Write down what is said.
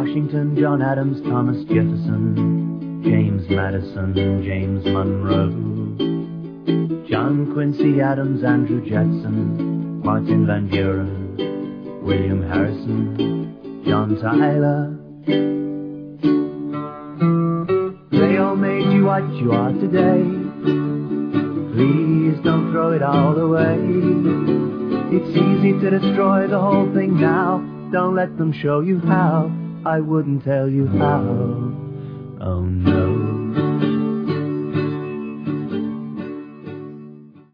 Washington, John Adams, Thomas Jefferson, James Madison, James Monroe, John Quincy Adams, Andrew Jackson, Martin Van Buren, William Harrison, John Tyler. They all made you what you are today. Please don't throw it all away. It's easy to destroy the whole thing now. Don't let them show you how. I wouldn't tell you how. Oh no.